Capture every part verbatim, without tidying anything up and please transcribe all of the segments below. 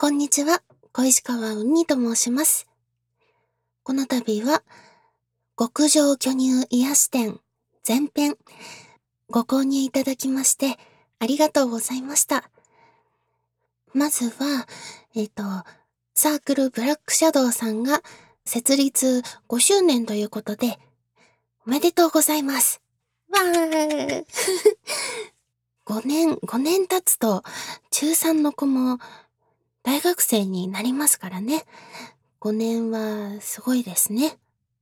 こんにちは、小石川うにと申します。この度は、極上巨乳癒し店前編ご購入いただきましてありがとうございました。まずは、えっと、サークルブラックシャドウさんが設立ごしゅうねんということで、おめでとうございます。わーごねん、ごねん経つと中さんの子も大学生になりますからね。ごねんはすごいですね。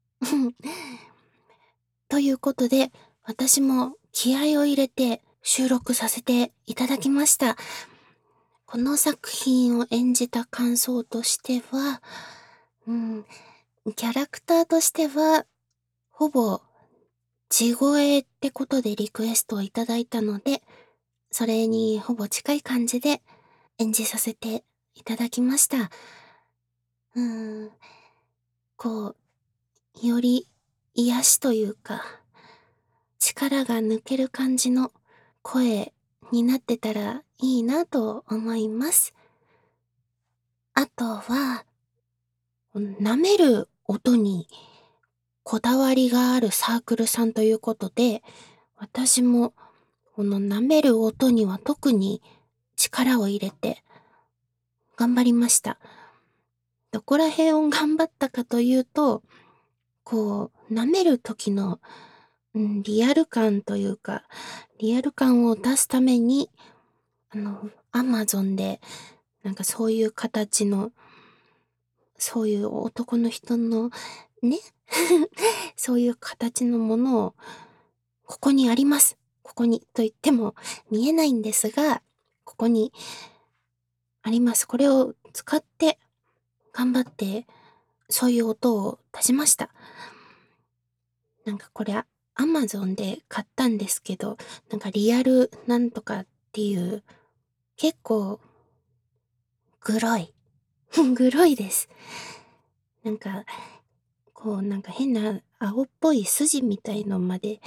ということで、私も気合を入れて収録させていただきました。この作品を演じた感想としては、うん、キャラクターとしては、ほぼ地声ってことでリクエストをいただいたので、それにほぼ近い感じで演じさせていただきました。うーん、こう、より癒しというか、力が抜ける感じの声になってたらいいなと思います。あとは、舐める音にこだわりがあるサークルさんということで、私もこの舐める音には特に力を入れて頑張りました。どこら辺を頑張ったかというと、こう、舐める時の、うん、リアル感というか、リアル感を出すために、あの、アマゾンで、なんかそういう形の、そういう男の人の、ねそういう形のものを、ここにあります。ここに、と言っても見えないんですが、ここにあります。これを使って頑張って、そういう音を出しました。なんかこれ、アマゾンで買ったんですけど、なんかリアルなんとかっていう、結構、グロい。グロいです。なんか、こうなんか変な青っぽい筋みたいのまで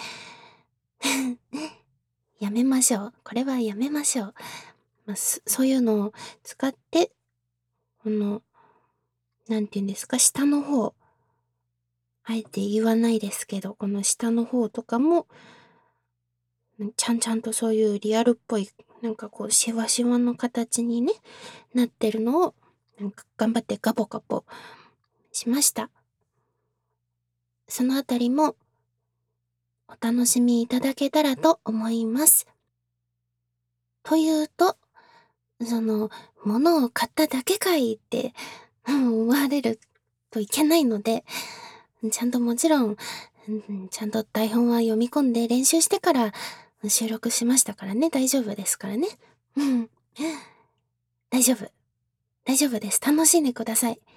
やめましょう。これはやめましょう。まあ、そそういうのを使って、この、なんて言うんですか、下の方、あえて言わないですけど、この下の方とかも、ちゃんちゃんとそういうリアルっぽい、なんかこう、シワシワの形にね、なってるのを、なんか頑張ってガボガボしました。そのあたりも、お楽しみいただけたらと思います。というと、その、物を買っただけかいって、うん、思われるといけないので、ちゃんともちろん、うん、ちゃんと台本は読み込んで練習してから収録しましたからね、大丈夫ですからね。うん。大丈夫。大丈夫です。楽しんでください。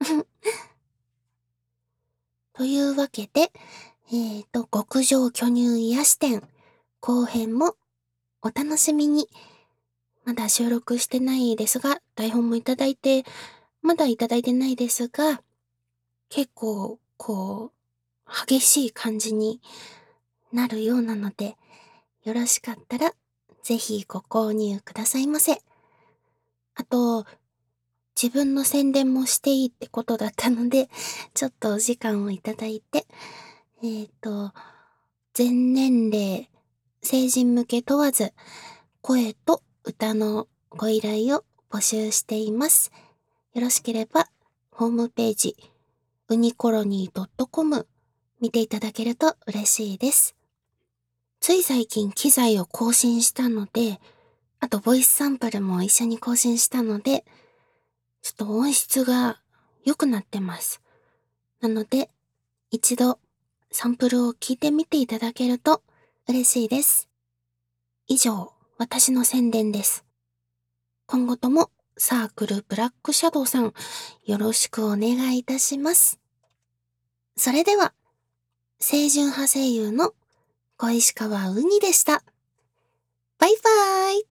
というわけで、えっと、極上巨乳癒し店後編もお楽しみに。まだ収録してないですが、台本もいただいて、まだいただいてないですが、結構、こう、激しい感じになるようなので、よろしかったら、ぜひご購入くださいませ。あと、自分の宣伝もしていいってことだったので、ちょっとお時間をいただいて、えっと、全年齢、成人向け問わず、声と歌のご依頼を募集しています。よろしければ、ホームページ、ウニコロニー .com 見ていただけると嬉しいです。つい最近機材を更新したので、あとボイスサンプルも一緒に更新したので、ちょっと音質が良くなってます。なので、一度サンプルを聞いてみていただけると嬉しいです。以上、私の宣伝です。今後ともサークルブラックシャドウさん、よろしくお願いいたします。それでは、清純派声優の小石川うにでした。バイバーイ。